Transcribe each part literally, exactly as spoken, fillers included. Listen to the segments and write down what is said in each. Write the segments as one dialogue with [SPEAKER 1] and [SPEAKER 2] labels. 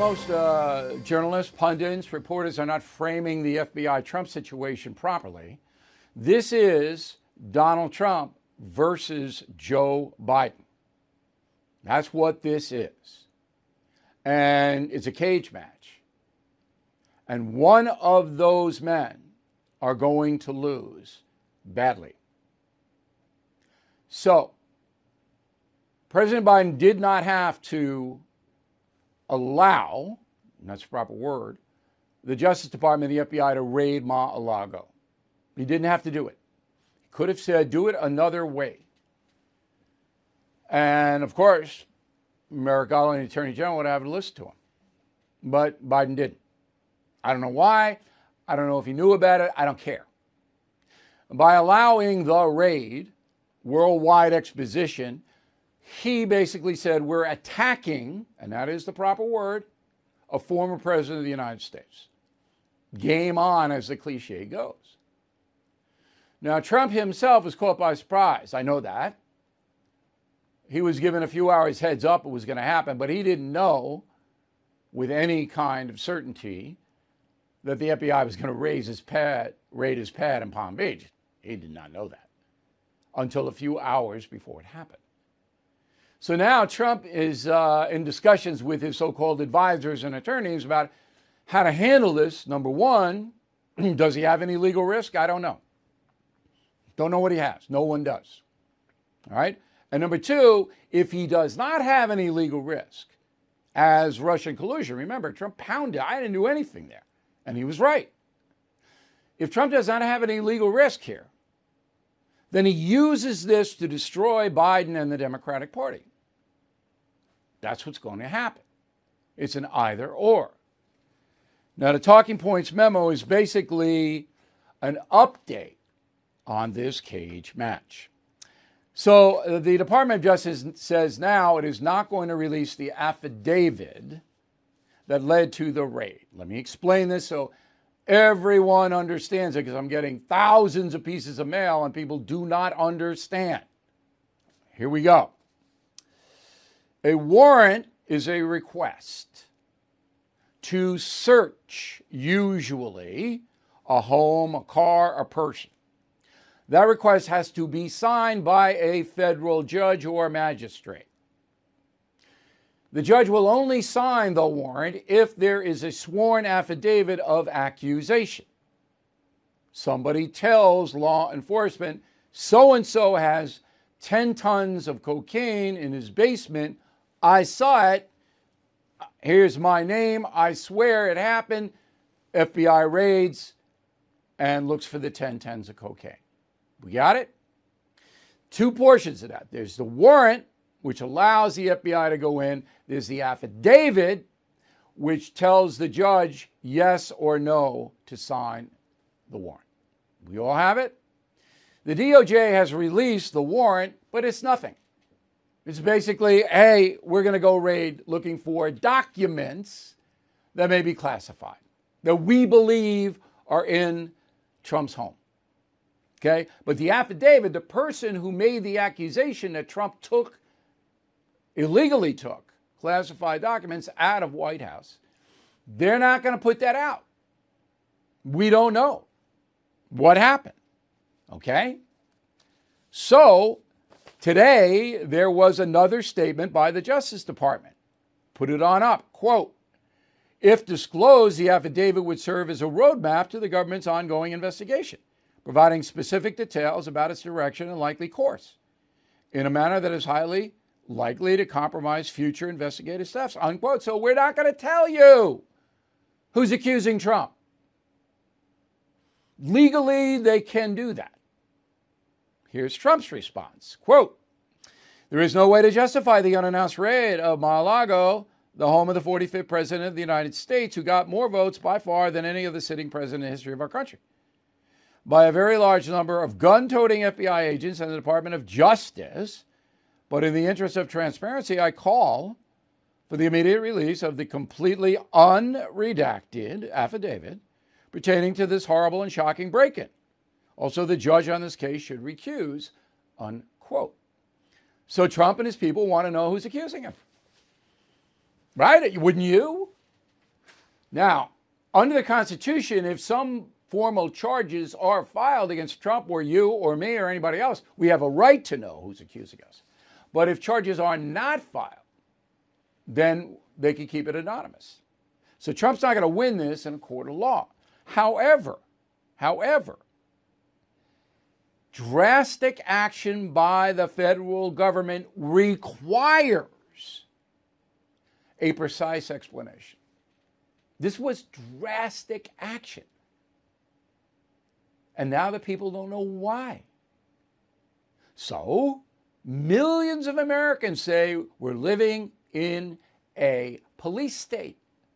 [SPEAKER 1] most uh, journalists, pundits, reporters are not framing the F B I Trump situation properly. This is Donald Trump versus Joe Biden. That's what this is. And it's a cage match. And one of those men are going to lose badly. So, President Biden did not have to allow, and that's the proper word, the Justice Department and the F B I to raid Mar-a-Lago. He didn't have to do it. He could have said, do it another way. And of course, Merrick Garland, the Attorney General, would have to listen to him. But Biden didn't. I don't know why. I don't know if he knew about it. I don't care. By allowing the raid, worldwide exposition, he basically said we're attacking, and that is the proper word, a former president of the United States. Game on, as the cliche goes. Now, Trump himself was caught by surprise. I know that. He was given a few hours heads up it was going to happen, but he didn't know with any kind of certainty that the F B I was going to raise his pad, raid his pad in Palm Beach. He did not know that until a few hours before it happened. So now Trump is uh, in discussions with his so-called advisors and attorneys about how to handle this. Number one, does he have any legal risk? I don't know. Don't know what he has. No one does. All right? And number two, if he does not have any legal risk as Russian collusion, remember, Trump pounded, I didn't do anything there. And he was right. If Trump does not have any legal risk here, then he uses this to destroy Biden and the Democratic Party. That's what's going to happen. It's an either or. Now, the Talking Points memo is basically an update on this cage match. So uh, the Department of Justice says now it is not going to release the affidavit that led to the raid. Let me explain this so everyone understands it, because I'm getting thousands of pieces of mail and people do not understand. Here we go. A warrant is a request to search, usually, a home, a car, a person. That request has to be signed by a federal judge or magistrate. The judge will only sign the warrant if there is a sworn affidavit of accusation. Somebody tells law enforcement, so-and-so has ten tons of cocaine in his basement. I saw it. Here's my name. I swear it happened. F B I raids and looks for the ten tons of cocaine. We got it? Two portions of that. There's the warrant, which allows the F B I to go in. There's the affidavit, which tells the judge yes or no to sign the warrant. We all have it? The D O J has released the warrant, but it's nothing. It's basically, hey, we're going to go raid looking for documents that may be classified, that we believe are in Trump's home. Okay? But the affidavit, the person who made the accusation that Trump took, illegally took, classified documents out of White House, they're not going to put that out. We don't know what happened. Okay? So, today, there was another statement by the Justice Department. Put it on up. Quote, if disclosed, the affidavit would serve as a roadmap to the government's ongoing investigation, providing specific details about its direction and likely course in a manner that is highly likely to compromise future investigative steps, unquote. So we're not going to tell you who's accusing Trump. Legally, they can do that. Here's Trump's response. Quote, there is no way to justify the unannounced raid of Mar-a-Lago, the home of the forty-fifth president of the United States, who got more votes by far than any other sitting president in the history of our country, by a very large number of gun-toting F B I agents and the Department of Justice. But in the interest of transparency, I call for the immediate release of the completely unredacted affidavit pertaining to this horrible and shocking break-in. Also, the judge on this case should recuse, unquote. So Trump and his people want to know who's accusing him. Right? Wouldn't you? Now, under the Constitution, if some formal charges are filed against Trump or you or me or anybody else, we have a right to know who's accusing us. But if charges are not filed, then they can keep it anonymous. So Trump's not going to win this in a court of law. However, however, drastic action by the federal government requires a precise explanation. This was drastic action. And now the people don't know why. So, millions of Americans say we're living in a police state.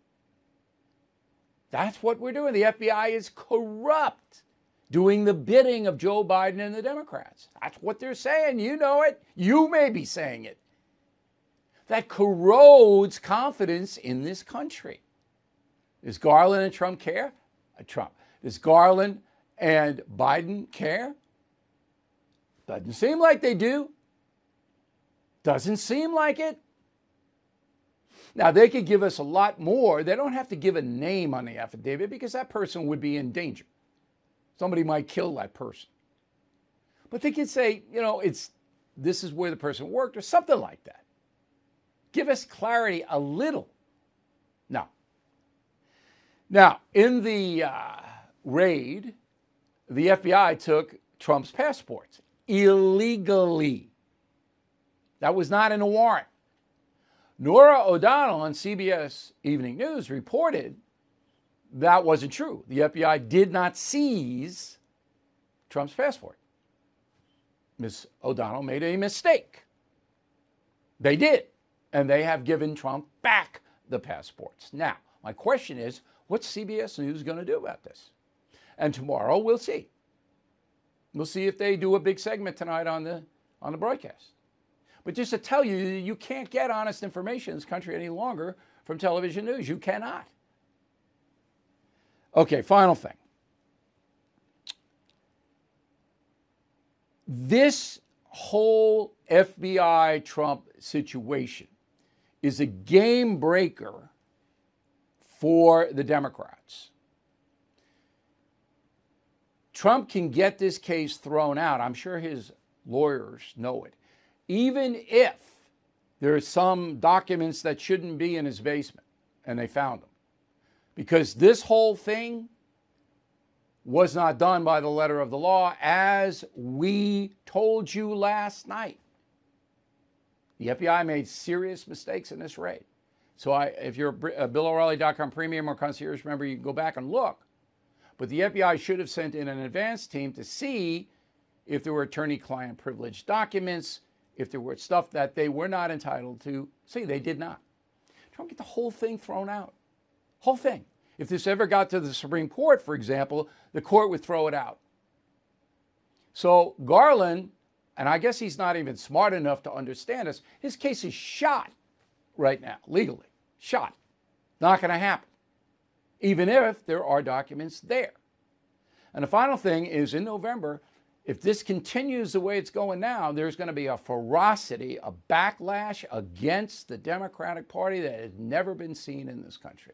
[SPEAKER 1] That's what we're doing. The F B I is corrupt, doing the bidding of Joe Biden and the Democrats. That's what they're saying. You know it. You may be saying it. That corrodes confidence in this country. Does Garland and Trump care? Uh, Trump. Does Garland and Biden care? Doesn't seem like they do. Doesn't seem like it. Now, they could give us a lot more. They don't have to give a name on the affidavit because that person would be in danger. Somebody might kill that person. But they could say, you know, it's this is where the person worked or something like that. Give us clarity a little. No. Now, in the uh, raid, the F B I took Trump's passports illegally. That was not in a warrant. Norah O'Donnell on C B S Evening News reported that wasn't true. The F B I did not seize Trump's passport. Miz O'Donnell made a mistake. They did, and they have given Trump back the passports. Now, my question is, what's C B S News going to do about this? And tomorrow we'll see. We'll see if they do a big segment tonight on the on the broadcast. But just to tell you, you can't get honest information in this country any longer from television news. You cannot. Okay, final thing. This whole F B I Trump situation is a game breaker for the Democrats. Trump can get this case thrown out. I'm sure his lawyers know it. Even if there are some documents that shouldn't be in his basement, and they found them. Because this whole thing was not done by the letter of the law, as we told you last night. The F B I made serious mistakes in this raid. So I, if you're a Bill O'Reilly dot com premium or concierge member, you can go back and look. But the F B I should have sent in an advance team to see if there were attorney-client privilege documents, if there were stuff that they were not entitled to see. They did not. Trump get the whole thing thrown out. Whole thing. If this ever got to the Supreme Court, for example, the court would throw it out. So Garland, and I guess he's not even smart enough to understand this, his case is shot right now, legally. Shot. Not going to happen. Even if there are documents there. And the final thing is in November, if this continues the way it's going now, there's going to be a ferocity, a backlash against the Democratic Party that has never been seen in this country.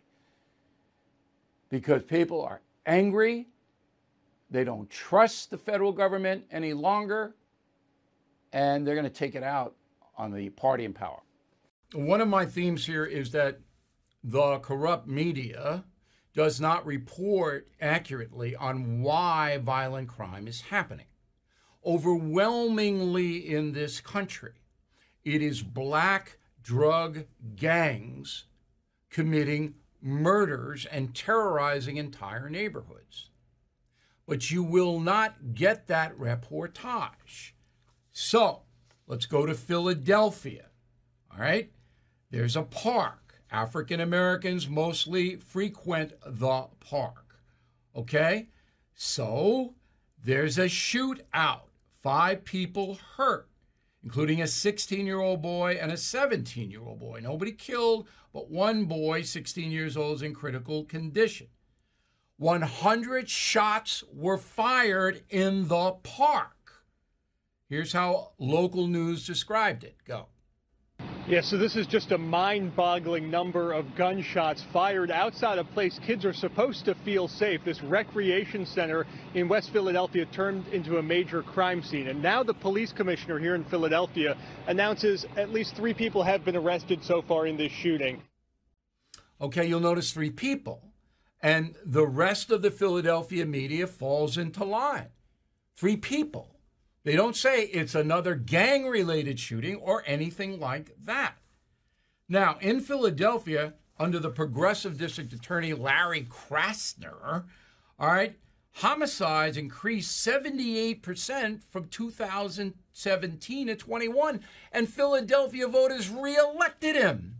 [SPEAKER 1] Because people are angry. They don't trust the federal government any longer. And they're going to take it out on the party in power. One of my themes here is that the corrupt media does not report accurately on why violent crime is happening. Overwhelmingly in this country, it is black drug gangs committing murders and terrorizing entire neighborhoods. But you will not get that reportage. So let's go to Philadelphia. All right? There's a park. African Americans mostly frequent the park. Okay? So there's a shootout. Five people hurt, including a sixteen-year-old boy and a seventeen-year-old boy. Nobody killed, but one boy, sixteen years old, is in critical condition. one hundred shots were fired in the park. Here's how local news described it. Go.
[SPEAKER 2] Yeah, so this is just a mind-boggling number of gunshots fired outside a place kids are supposed to feel safe. This recreation center in West Philadelphia turned into a major crime scene. And now the police commissioner here in Philadelphia announces at least three people have been arrested so far in this shooting.
[SPEAKER 1] Okay, you'll notice three people. And the rest of the Philadelphia media falls into line. Three people. They don't say it's another gang-related shooting or anything like that. Now, in Philadelphia, under the progressive district attorney Larry Krasner, all right, homicides increased seventy-eight percent from two thousand seventeen to twenty-one, and Philadelphia voters reelected him.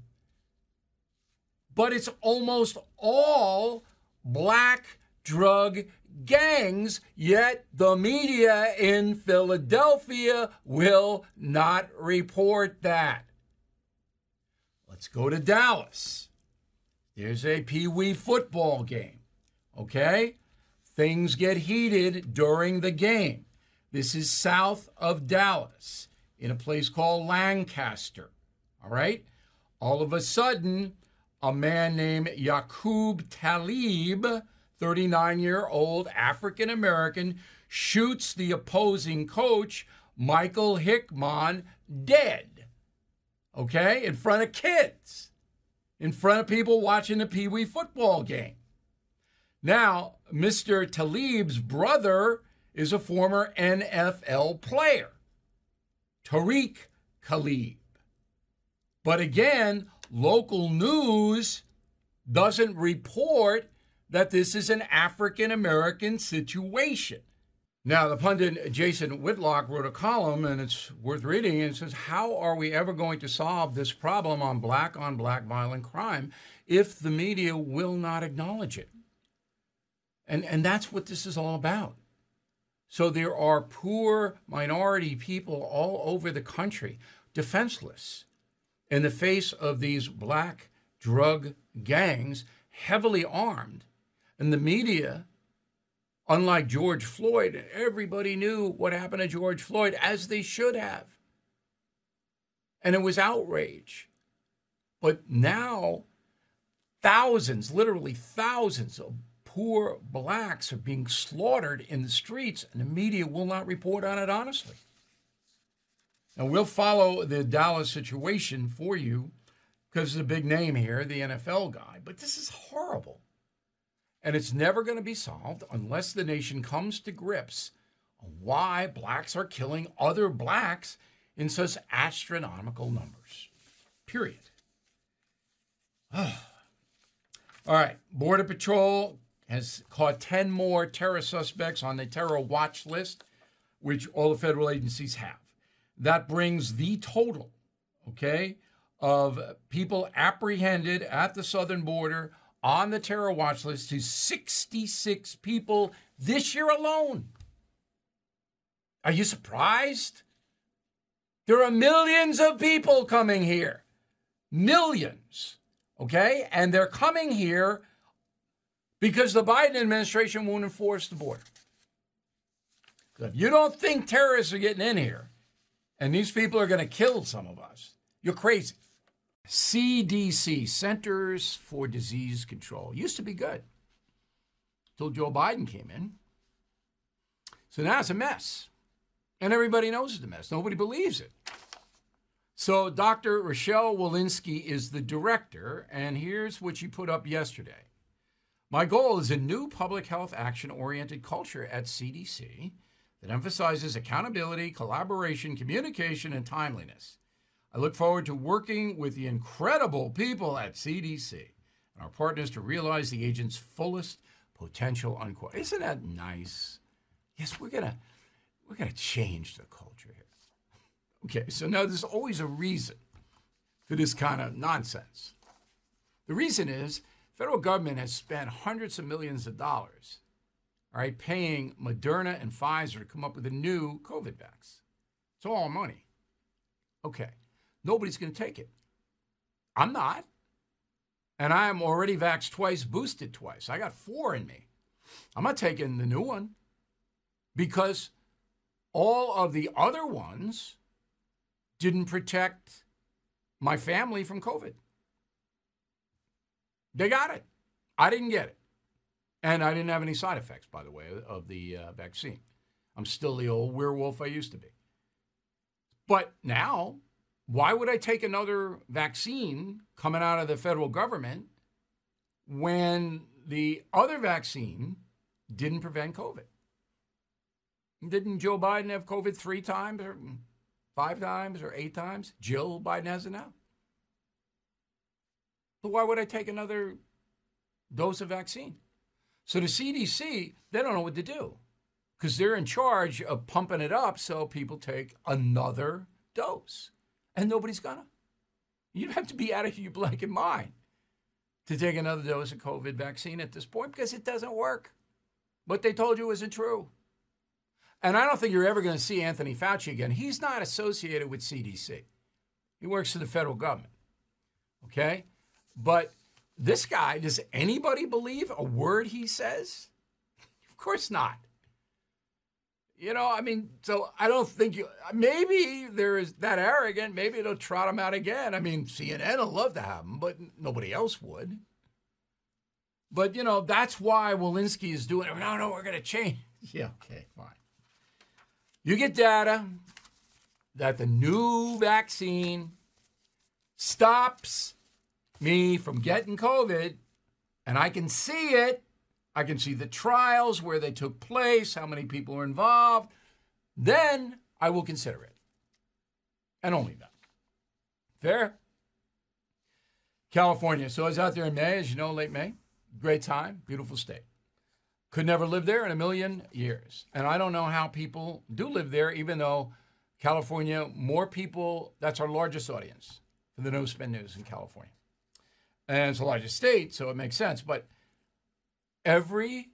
[SPEAKER 1] But it's almost all black drug gangs, yet the media in Philadelphia will not report that. Let's go to Dallas. There's a Pee Wee football game, okay? Things get heated during the game. This is south of Dallas in a place called Lancaster, all right? All of a sudden, a man named Yaqub Talib, thirty-nine-year-old African-American, shoots the opposing coach, Michael Hickman, dead, okay, in front of kids, in front of people watching the Pee Wee football game. Now, Mister Talib's brother is a former N F L player, Tariq Talib. But again, local news doesn't report that this is an African-American situation. Now, the pundit Jason Whitlock wrote a column, and it's worth reading, and it says, how are we ever going to solve this problem on black-on-black violent crime if the media will not acknowledge it? And, and that's what this is all about. So there are poor minority people all over the country, defenseless, in the face of these black drug gangs, heavily armed. And the media, unlike George Floyd, everybody knew what happened to George Floyd, as they should have. And it was outrage. But now, thousands, literally thousands of poor blacks are being slaughtered in the streets, and the media will not report on it honestly. And we'll follow the Dallas situation for you because it's a big name here, the N F L guy. But this is horrible. And it's never going to be solved unless the nation comes to grips on why blacks are killing other blacks in such astronomical numbers. Period. All right. Border Patrol has caught ten more terror suspects on the terror watch list, which all the federal agencies have. That brings the total, okay, of people apprehended at the southern border on the terror watch list to sixty-six people this year alone. Are you surprised? There are millions of people coming here. Millions, okay? And they're coming here because the Biden administration won't enforce the border. So if you don't think terrorists are getting in here and these people are going to kill some of us, you're crazy. C D C, Centers for Disease Control, used to be good until Joe Biden came in. So now it's a mess. And everybody knows it's a mess. Nobody believes it. So Doctor Rochelle Walensky is the director, and here's what she put up yesterday. My goal is a new public health action-oriented culture at C D C that emphasizes accountability, collaboration, communication, and timeliness. I look forward to working with the incredible people at C D C and our partners to realize the agent's fullest potential, unquote. Isn't that nice? Yes, we're gonna we're gonna change the culture here. Okay, so now there's always a reason for this kind of nonsense. The reason is federal government has spent hundreds of millions of dollars, all right, paying Moderna and Pfizer to come up with a new COVID vax. It's all money. Okay. Nobody's going to take it. I'm not. And I am already vaxxed twice, boosted twice. I got four in me. I'm not taking the new one because all of the other ones didn't protect my family from COVID. They got it. I didn't get it. And I didn't have any side effects, by the way, of the uh, vaccine. I'm still the old werewolf I used to be. But now, why would I take another vaccine coming out of the federal government when the other vaccine didn't prevent COVID? Didn't Joe Biden have COVID three times or five times or eight times? Jill Biden has it now. So why would I take another dose of vaccine? So the C D C, they don't know what to do because they're in charge of pumping it up so people take another dose. And nobody's gonna. You'd have to be out of your blanket mind to take another dose of COVID vaccine at this point because it doesn't work. What they told you isn't true. And I don't think you're ever going to see Anthony Fauci again. He's not associated with C D C. He works for the federal government. Okay? But this guy, does anybody believe a word he says? Of course not. You know, I mean, so I don't think you, maybe there is that arrogant. Maybe it'll trot him out again. I mean, C N N will love to have him, but nobody else would. But, you know, that's why Walensky is doing it. No, no, we're going to change. Yeah, okay, fine. You get data that the new vaccine stops me from getting COVID, and I can see it. I can see the trials, where they took place, how many people are involved. Then I will consider it. And only that. Fair? California. So I was out there in May, as you know, late May. Great time. Beautiful state. Could never live there in a million years. And I don't know how people do live there, even though California, more people, that's our largest audience for the No Spin News in California. And it's the largest state, so it makes sense. But every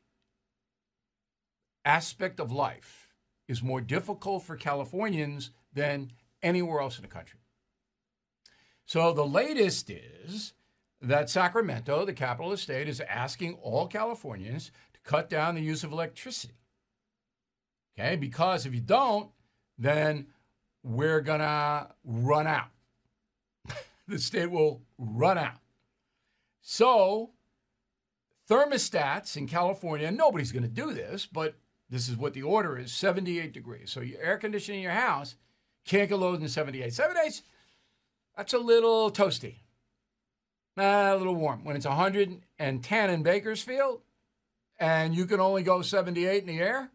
[SPEAKER 1] aspect of life is more difficult for Californians than anywhere else in the country. So the latest is that Sacramento, the capital of the state, is asking all Californians to cut down the use of electricity. Okay, because if you don't, then we're going to run out. The state will run out. So thermostats in California, nobody's going to do this, but this is what the order is, seventy-eight degrees. So your air conditioning in your house can't get lower than seventy-eight. seventy-eight, that's a little toasty, uh, a little warm. When it's one hundred ten in Bakersfield and you can only go seventy-eight in the air,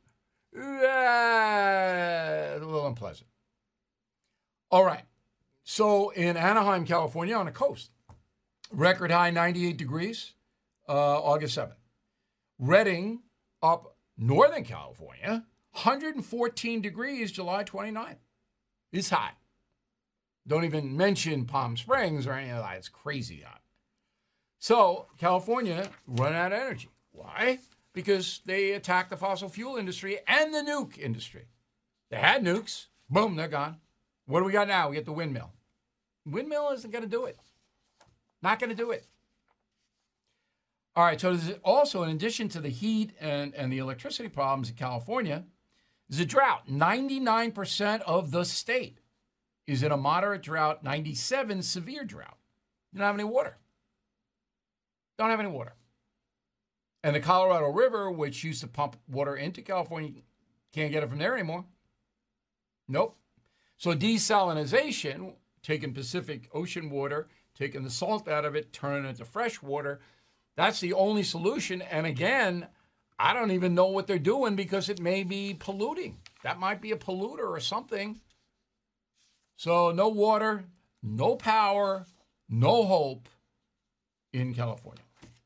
[SPEAKER 1] uh, a little unpleasant. All right. So in Anaheim, California, on the coast, record high ninety-eight degrees. Uh, August seventh. Redding, up Northern California, one hundred fourteen degrees, July twenty-ninth. It's hot. Don't even mention Palm Springs or any of that. It's crazy hot. So California run out of energy. Why? Because they attacked the fossil fuel industry and the nuke industry. They had nukes. Boom, they're gone. What do we got now? We get the windmill. Windmill isn't going to do it. Not going to do it. All right, so there's also, in addition to the heat and, and the electricity problems in California, there's a drought. ninety-nine percent of the state is in a moderate drought, ninety-seven severe drought. You don't have any water. Don't have any water. And the Colorado River, which used to pump water into California, can't get it from there anymore. Nope. So desalinization, taking Pacific Ocean water, taking the salt out of it, turning it into fresh water, that's the only solution. And again, I don't even know what they're doing because it may be polluting. That might be a polluter or something. So no water, no power, no hope in California.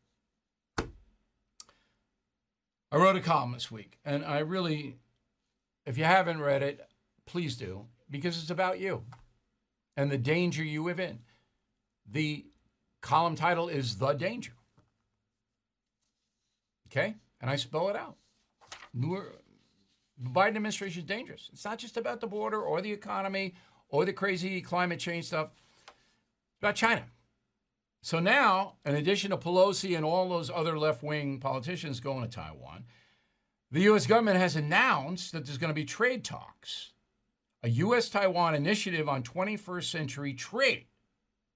[SPEAKER 1] I wrote a column this week, and I really, if you haven't read it, please do, because it's about you and the danger you live in. The column title is The Danger. Okay? And I spell it out. The Biden administration is dangerous. It's not just about the border or the economy or the crazy climate change stuff. It's about China. So now, in addition to Pelosi and all those other left-wing politicians going to Taiwan, the U S government has announced that there's going to be trade talks, a U S Taiwan initiative on twenty-first century trade.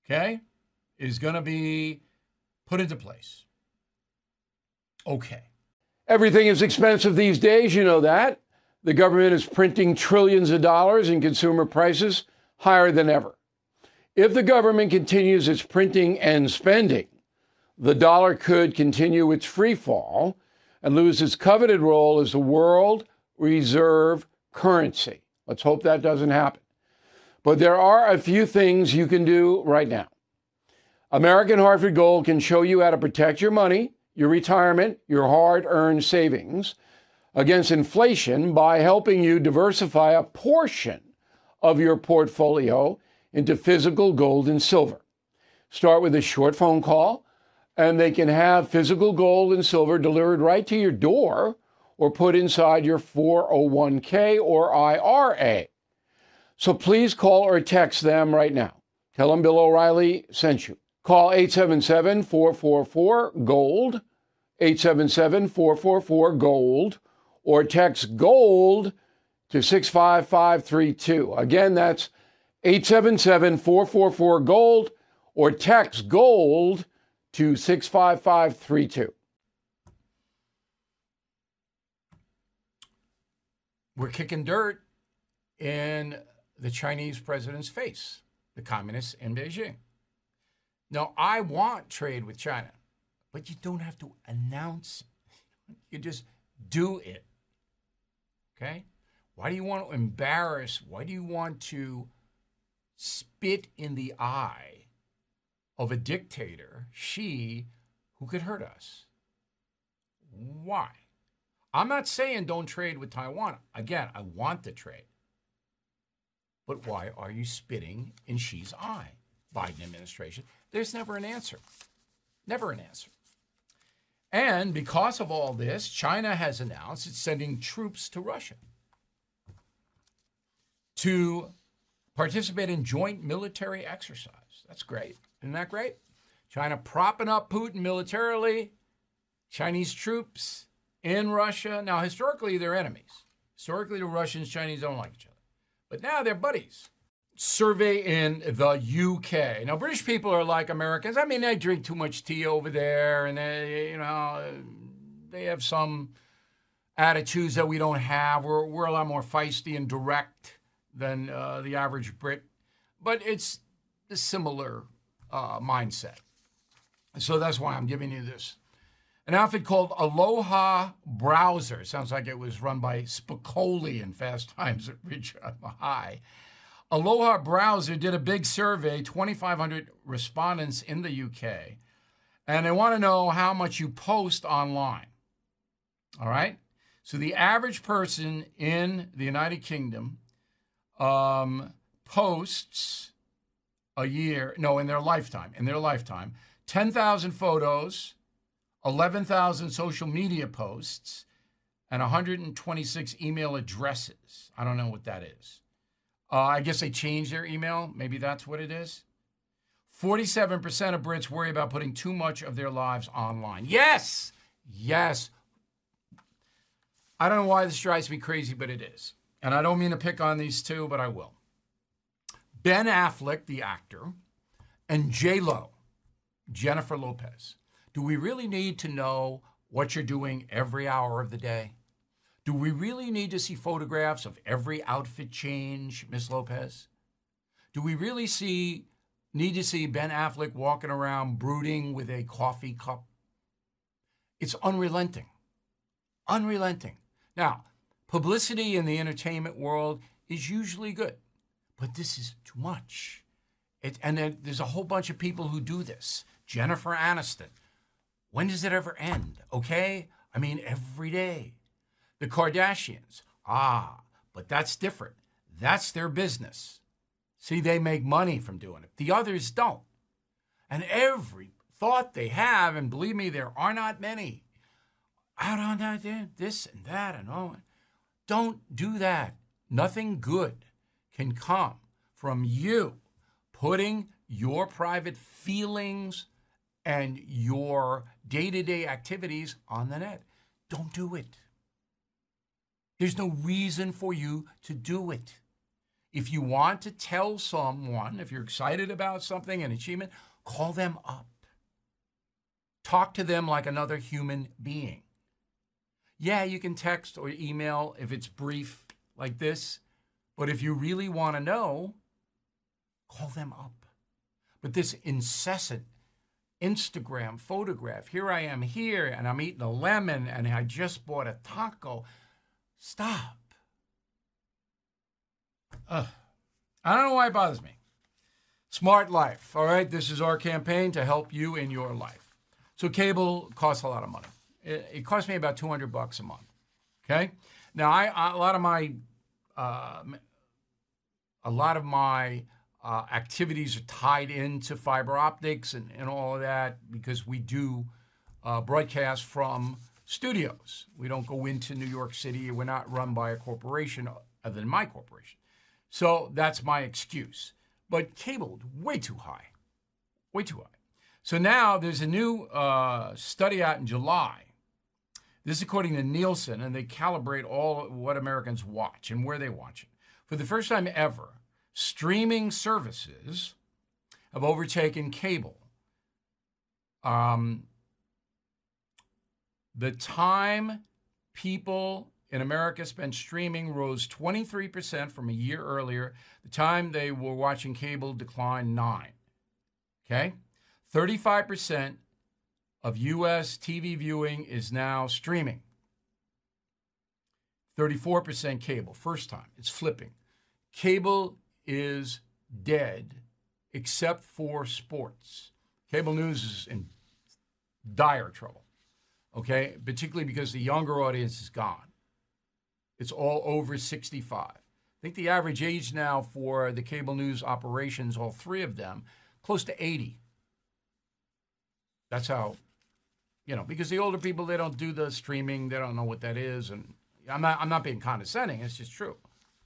[SPEAKER 1] okay, is going to be put into place. Okay. Everything is expensive these days, you know that. The government is printing trillions of dollars and consumer prices higher than ever. If the government continues its printing and spending, the dollar could continue its free fall and lose its coveted role as the world reserve currency. Let's hope that doesn't happen. But there are a few things you can do right now. American Hartford Gold can show you how to protect your money, your retirement, your hard-earned savings against inflation by helping you diversify a portion of your portfolio into physical gold and silver. Start with a short phone call, and they can have physical gold and silver delivered right to your door or put inside your four oh one k or I R A. So please call or text them right now. Tell them Bill O'Reilly sent you. Call eight seven seven, four four four, GOLD, eight seven seven, four four four, GOLD, or text GOLD to six five five three two. Again, that's eight seven seven, four four four, GOLD, or text GOLD to six five five three two. We're kicking dirt in the Chinese president's face, the communists in Beijing. Now, I want trade with China, but you don't have to announce it. You just do it. Okay? Why do you want to embarrass? Why do you want to spit in the eye of a dictator, Xi, who could hurt us? Why? I'm not saying don't trade with Taiwan. Again, I want the trade. But why are you spitting in Xi's eye, Biden administration? There's never an answer. Never an answer. And because of all this, China has announced it's sending troops to Russia to participate in joint military exercise. That's great. Isn't that great? China propping up Putin militarily, Chinese troops in Russia. Now, historically, they're enemies. Historically, the Russians, Chinese don't like each other. But now they're buddies. Survey in the U K. Now, British people are like Americans. I mean, they drink too much tea over there, and they, you know, they have some attitudes that we don't have. We're, we're a lot more feisty and direct than uh, the average Brit. But it's a similar uh, mindset. So that's why I'm giving you this. An outfit called Aloha Browser. Sounds like it was run by Spicoli in Fast Times at Ridgemont High. Aloha Browser did a big survey, twenty-five hundred respondents in the U K, and they want to know how much you post online. All right? So the average person in the United Kingdom um, posts a year, no, in their lifetime, in their lifetime, ten thousand photos, eleven thousand social media posts, and one hundred twenty-six email addresses. I don't know what that is. Uh, I guess they changed their email. Maybe that's what it is. forty-seven percent of Brits worry about putting too much of their lives online. Yes! Yes. I don't know why this drives me crazy, but it is. And I don't mean to pick on these two, but I will. Ben Affleck, the actor, and J-Lo, Jennifer Lopez. Do we really need to know what you're doing every hour of the day? Do we really need to see photographs of every outfit change, Miss Lopez? Do we really see need to see Ben Affleck walking around brooding with a coffee cup? It's unrelenting. Unrelenting. Now, publicity in the entertainment world is usually good, but this is too much. It, and then there's a whole bunch of people who do this. Jennifer Aniston. When does it ever end? Okay? I mean, every day. The Kardashians. Ah, but that's different. That's their business. See, they make money from doing it. The others don't. And every thought they have, and believe me, there are not many, out on that, this and that and all. Don't do that. Nothing good can come from you putting your private feelings and your day-to-day activities on the net. Don't do it. There's no reason for you to do it. If you want to tell someone, if you're excited about something, an achievement, call them up. Talk to them like another human being. Yeah, you can text or email if it's brief like this, but if you really want to know, call them up. But this incessant Instagram photograph, here I am here, and I'm eating a lemon, and I just bought a taco. Stop. Ugh. I don't know why it bothers me. Smart Life, all right? This is our campaign to help you in your life. So cable costs a lot of money. It, it costs me about two hundred bucks a month, okay? Now, I, I a lot of my, uh, a lot of my uh, activities are tied into fiber optics and, and all of that because we do uh, broadcast from studios. We don't go into New York City. We're not run by a corporation other than my corporation. So that's my excuse. But cable, way too high, way too high. So now there's a new uh, study out in July. This is according to Nielsen, and they calibrate all what Americans watch and where they watch it. For the first time ever, streaming services have overtaken cable. Um, the time people in America spent streaming rose twenty-three percent from a year earlier. The time they were watching cable declined nine. Okay? thirty-five percent of U S T V viewing is now streaming. thirty-four percent cable, first time. It's flipping. Cable is dead except for sports. Cable news is in dire trouble, okay? Particularly because the younger audience is gone. It's all over sixty-five. I think the average age now for the cable news operations, all three of them, close to eighty. That's how, you know, because the older people, they don't do the streaming. They don't know what that is. And I'm not, I'm not being condescending. It's just true.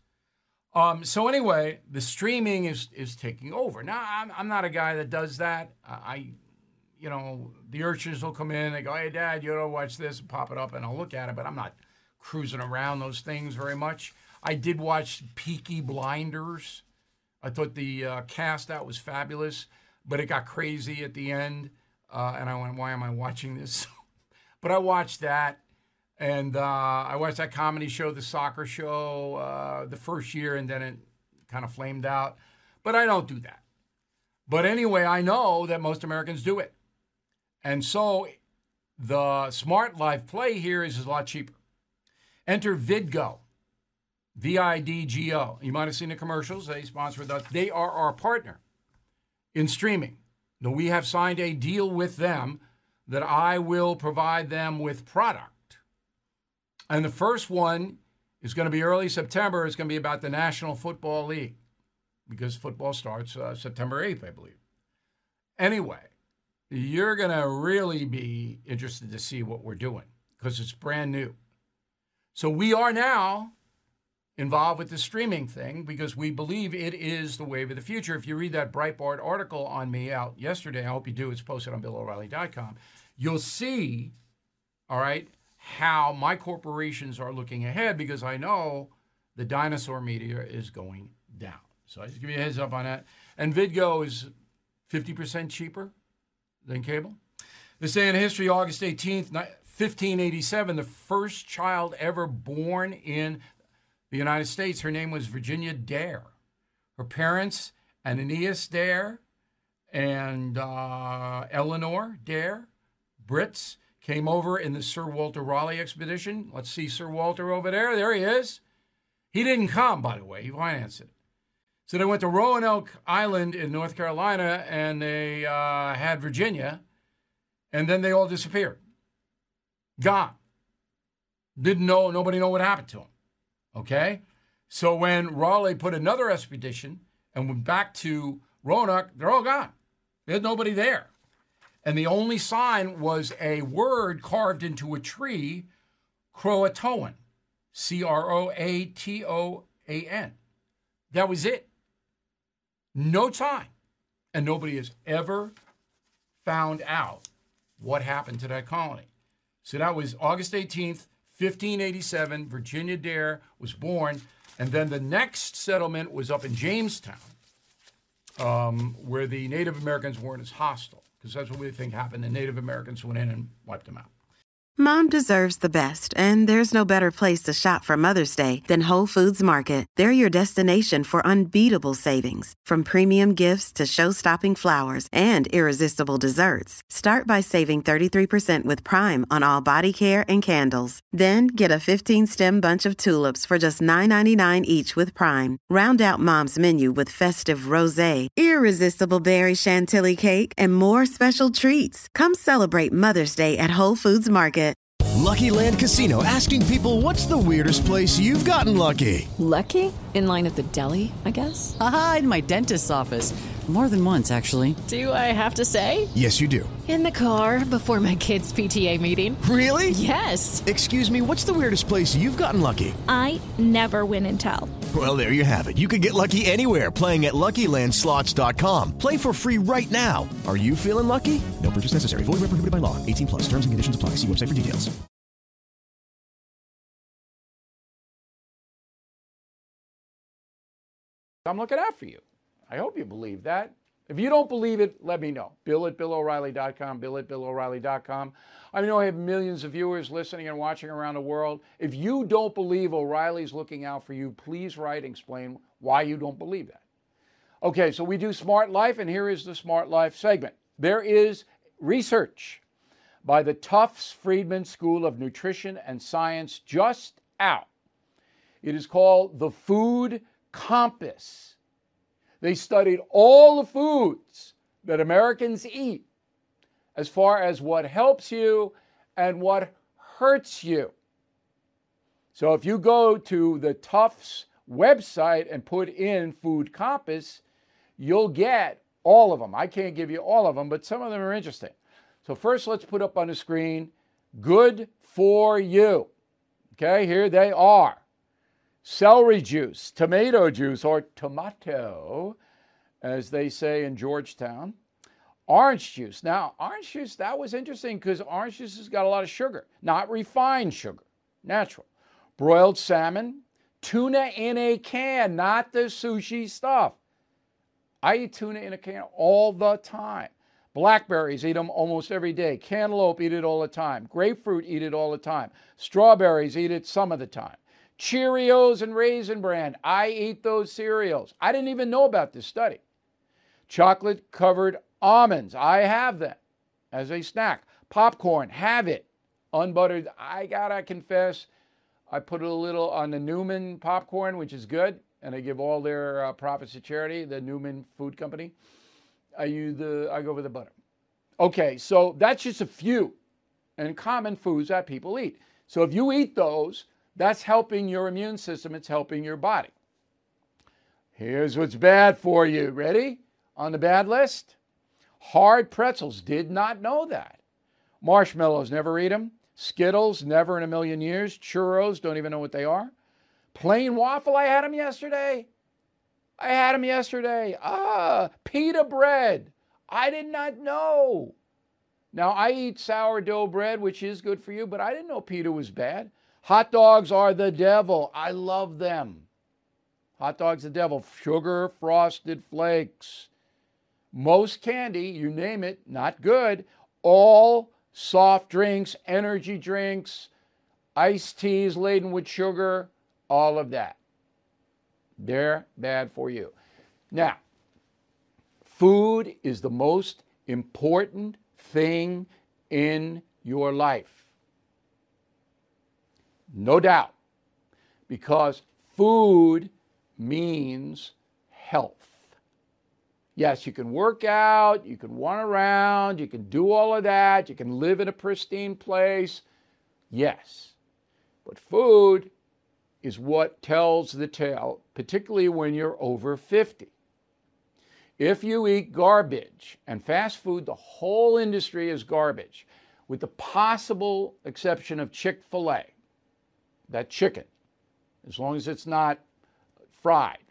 [SPEAKER 1] Um, so anyway, the streaming is, is taking over. Now, I'm, I'm not a guy that does that. I, you know, the urchins will come in. They go, hey, Dad, you don't watch this, and pop it up, and I'll look at it. But I'm not cruising around those things very much. I did watch Peaky Blinders. I thought the uh, cast out was fabulous, but it got crazy at the end. Uh, and I went, why am I watching this? But I watched that. And uh, I watched that comedy show, The Soccer Show, uh, the first year, and then it kind of flamed out. But I don't do that. But anyway, I know that most Americans do it. And so the Smart Life play here is a lot cheaper. Enter Vidgo, V I D G O. You might have seen the commercials. They sponsor us. They are our partner in streaming. Now, we have signed a deal with them that I will provide them with product. And the first one is going to be early September. It's going to be about the National Football League because football starts uh, September eighth, I believe. Anyway, you're going to really be interested to see what we're doing because it's brand new. So we are now involved with the streaming thing because we believe it is the wave of the future. If you read that Breitbart article on me out yesterday, I hope you do, it's posted on Bill O'Reilly dot com, you'll see, all right, how my corporations are looking ahead because I know the dinosaur media is going down. So I just give you a heads up on that. And Vidgo is fifty percent cheaper than cable. This day in history, August eighteenth, fifteen eighty-seven, the first child ever born in the United States, her name was Virginia Dare. Her parents, Ananias Dare and uh, Eleanor Dare, Brits, came over in the Sir Walter Raleigh expedition. Let's see Sir Walter over there. There he is. He didn't come, by the way. He financed it. So they went to Roanoke Island in North Carolina, and they uh, had Virginia, and then they all disappeared. Gone. Didn't know, nobody know what happened to them. Okay? So when Raleigh put another expedition and went back to Roanoke, they're all gone. There's nobody there. And the only sign was a word carved into a tree, Croatoan, C R O A T O A N. That was it. No sign. And nobody has ever found out what happened to that colony. So that was August eighteenth, fifteen eighty-seven. Virginia Dare was born. And then the next settlement was up in Jamestown, um, where the Native Americans weren't as hostile, because that's what we think happened. The Native Americans went in and wiped them out.
[SPEAKER 3] Mom deserves the best, and there's no better place to shop for Mother's Day than Whole Foods Market. They're your destination for unbeatable savings, from premium gifts to show-stopping flowers and irresistible desserts. Start by saving thirty-three percent with Prime on all body care and candles. Then get a fifteen-stem bunch of tulips for just nine ninety-nine each with Prime. Round out Mom's menu with festive rosé, irresistible berry chantilly cake, and more special treats. Come celebrate Mother's Day at Whole Foods Market.
[SPEAKER 4] Lucky Land Casino, asking people, what's the weirdest place you've gotten lucky?
[SPEAKER 5] Lucky? In line at the deli, I guess?
[SPEAKER 6] Aha, in my dentist's office. More than once, actually.
[SPEAKER 5] Do I have to say?
[SPEAKER 4] Yes, you do.
[SPEAKER 5] In the car before my kids' P T A meeting.
[SPEAKER 4] Really?
[SPEAKER 5] Yes.
[SPEAKER 4] Excuse me, what's the weirdest place you've gotten lucky?
[SPEAKER 7] I never win and tell.
[SPEAKER 4] Well, there you have it. You can get lucky anywhere, playing at Lucky Land Slots dot com. Play for free right now. Are you feeling lucky? No purchase necessary. Void where prohibited by law. eighteen plus. Terms and conditions apply. See website for details.
[SPEAKER 1] I'm looking out for you. I hope you believe that. If you don't believe it, let me know. Bill at Bill O'Reilly dot com, Bill at Bill O'Reilly dot com. I know I have millions of viewers listening and watching around the world. If you don't believe O'Reilly's looking out for you, please write and explain why you don't believe that. Okay, so we do Smart Life, and here is the Smart Life segment. There is research by the Tufts Friedman School of Nutrition and Science just out. It is called the Food Compass. They studied all the foods that Americans eat as far as what helps you and what hurts you. So if you go to the Tufts website and put in Food Compass, you'll get all of them. I can't give you all of them, but some of them are interesting. So first, let's put up on the screen, good for you. Okay, here they are. Celery juice, tomato juice, or tomato, as they say in Georgetown. Orange juice. Now, orange juice, that was interesting because orange juice has got a lot of sugar, not refined sugar, natural. Broiled salmon, tuna in a can, not the sushi stuff. I eat tuna in a can all the time. Blackberries, eat them almost every day. Cantaloupe, eat it all the time. Grapefruit, eat it all the time. Strawberries, eat it some of the time. Cheerios and Raisin Bran, I eat those cereals. I didn't even know about this study. Chocolate-covered almonds, I have them as a snack. Popcorn, have it. Unbuttered, I gotta confess, I put a little on the Newman popcorn, which is good, and I give all their uh, profits to charity, the Newman Food Company. I use the, I go with the butter. Okay, so that's just a few and common foods that people eat. So if you eat those, that's helping your immune system. It's helping your body. Here's what's bad for you. Ready? On the bad list, hard pretzels. Did not know that. Marshmallows, never eat them. Skittles, never in a million years. Churros, don't even know what they are. Plain waffle, I had them yesterday. I had them yesterday. Ah, pita bread. I did not know. Now, I eat sourdough bread, which is good for you, but I didn't know pita was bad. Hot dogs are the devil. I love them. Hot dogs the devil. Sugar frosted flakes. Most candy, you name it, not good. All soft drinks, energy drinks, iced teas laden with sugar, all of that. They're bad for you. Now, food is the most important thing in your life. No doubt, because food means health. Yes, you can work out, you can run around, you can do all of that, you can live in a pristine place. Yes, but food is what tells the tale, particularly when you're over fifty. If you eat garbage, and fast food, the whole industry is garbage, with the possible exception of Chick-fil-A. That chicken, as long as it's not fried.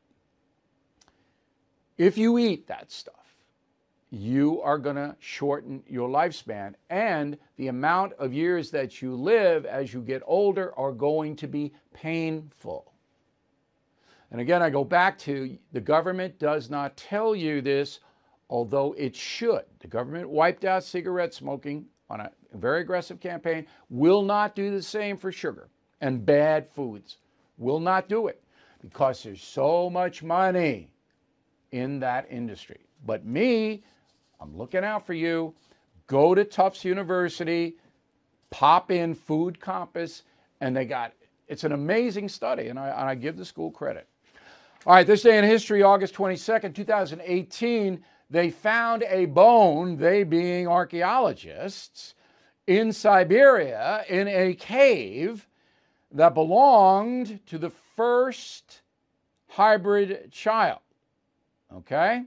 [SPEAKER 1] If you eat that stuff, you are going to shorten your lifespan, and the amount of years that you live as you get older are going to be painful. And again, I go back to the government does not tell you this, although it should. The government wiped out cigarette smoking on a very aggressive campaign, will not do the same for sugar and bad foods. Will not do it because there's so much money in that industry. But me, I'm looking out for you. Go to Tufts University, pop in Food Compass, and they got, it's an amazing study, and I, and I give the school credit. All right, this day in history, August twenty-second, two thousand eighteen, they found a bone, they being archaeologists, in Siberia in a cave that belonged to the first hybrid child. Okay?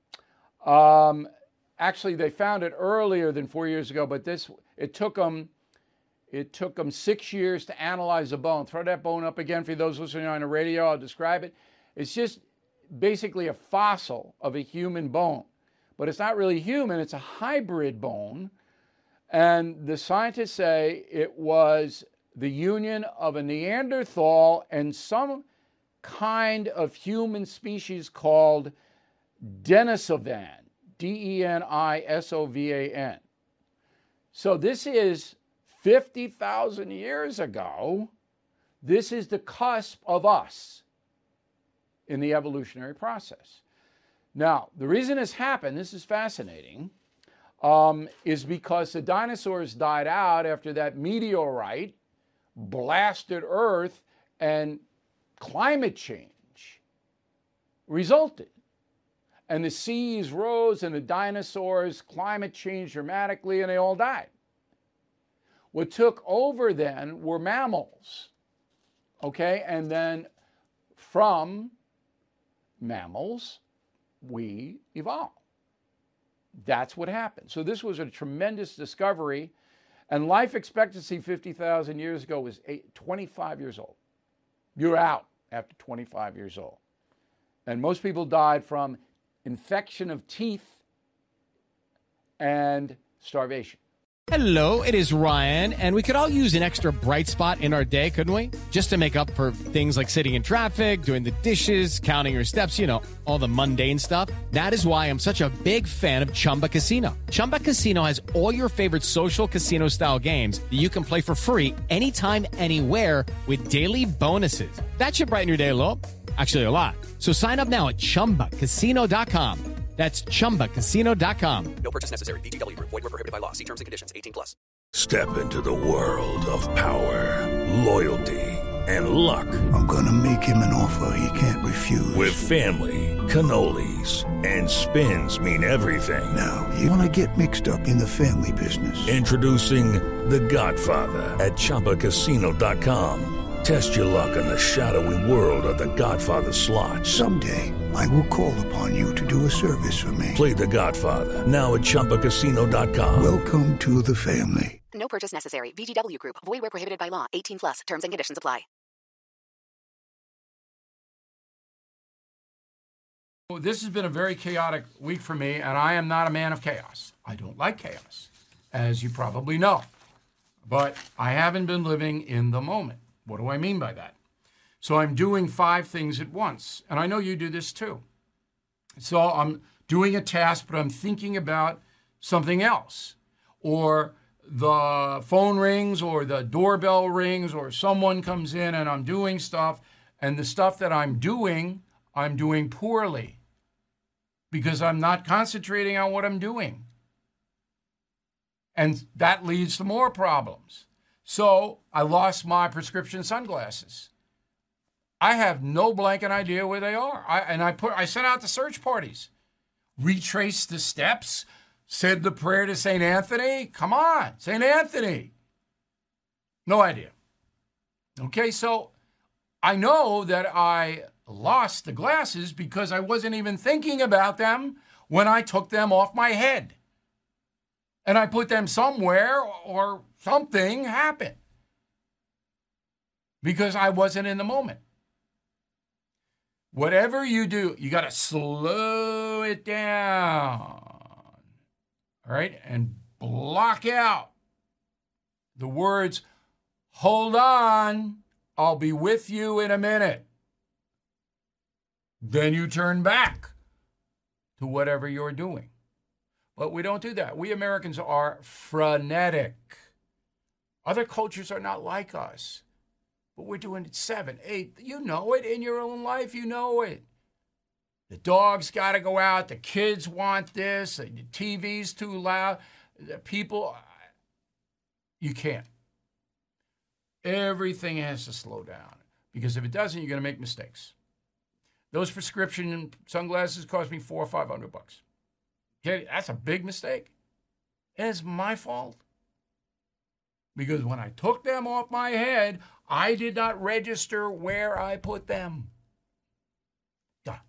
[SPEAKER 1] Um, actually, they found it earlier than four years ago, but this it took them it took them six years to analyze the bone. Throw that bone up again for those listening on the radio. I'll describe it. It's just basically a fossil of a human bone, but it's not really human. It's a hybrid bone, and the scientists say it was the union of a Neanderthal and some kind of human species called Denisovan, D E N I S O V A N. So this is fifty thousand years ago. This is the cusp of us in the evolutionary process. Now, the reason this happened, this is fascinating, um, is because the dinosaurs died out after that meteorite blasted Earth and climate change resulted. And the seas rose and the dinosaurs, climate changed dramatically, and they all died. What took over then were mammals, okay? And then from mammals, we evolved. That's what happened. So this was a tremendous discovery, and life expectancy fifty thousand years ago was eight, twenty-five years old. You're out after twenty-five years old. And most people died from infection of teeth and starvation.
[SPEAKER 8] Hello, it is Ryan, and we could all use an extra bright spot in our day, couldn't we? Just to make up for things like sitting in traffic, doing the dishes, counting your steps, you know, all the mundane stuff. That is why I'm such a big fan of Chumba Casino. Chumba Casino has all your favorite social casino-style games that you can play for free anytime, anywhere with daily bonuses. That should brighten your day a little. Actually, a lot. So sign up now at chumba casino dot com. That's chumba casino dot com.
[SPEAKER 9] No purchase necessary. V G W Group. Void where prohibited by law. See terms and conditions. eighteen plus.
[SPEAKER 10] Step into the world of power, loyalty, and luck.
[SPEAKER 11] I'm gonna make him an offer he can't refuse.
[SPEAKER 10] With family, cannolis, and spins mean everything.
[SPEAKER 11] Now, you wanna get mixed up in the family business.
[SPEAKER 10] Introducing The Godfather at chumba casino dot com. Test your luck in the shadowy world of The Godfather slot.
[SPEAKER 11] Someday, I will call upon you to do a service for me.
[SPEAKER 10] Play The Godfather, now at chumba casino dot com.
[SPEAKER 11] Welcome to the family.
[SPEAKER 12] No purchase necessary. V G W Group. Void where prohibited by law. eighteen plus. Terms and conditions apply.
[SPEAKER 1] This has been a very chaotic week for me, and I am not a man of chaos. I don't like chaos, as you probably know. But I haven't been living in the moment. What do I mean by that? So I'm doing five things at once, and I know you do this too. So I'm doing a task, but I'm thinking about something else. Or the phone rings, or the doorbell rings, or someone comes in and I'm doing stuff, and the stuff that I'm doing, I'm doing poorly because I'm not concentrating on what I'm doing. And that leads to more problems. So I lost my prescription sunglasses. I have no blanket idea where they are. I, and I put I sent out the search parties, retraced the steps, said the prayer to Saint Anthony. Come on, Saint Anthony. No idea. Okay, so I know that I lost the glasses because I wasn't even thinking about them when I took them off my head. And I put them somewhere, or something happened because I wasn't in the moment. Whatever you do, you got to slow it down, all right? And block out the words, hold on, I'll be with you in a minute. then you turn back to whatever you're doing. But we don't do that. We Americans are frenetic. Other cultures are not like us. But we're doing it seven, eight. You know it in your own life. You know it. The dog's got to go out. The kids want this. The T V's too loud. The people, you can't. Everything has to slow down. Because if it doesn't, you're going to make mistakes. Those prescription sunglasses cost me four or five hundred bucks. Okay, that's a big mistake. And it's my fault. Because when I took them off my head, I did not register where I put them. Done.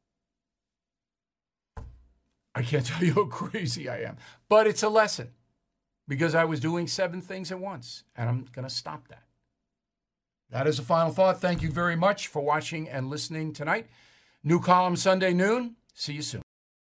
[SPEAKER 1] I can't tell you how crazy I am. But it's a lesson. Because I was doing seven things at once. And I'm going to stop that. That is a final thought. Thank you very much for watching and listening tonight. New column Sunday noon. See you soon.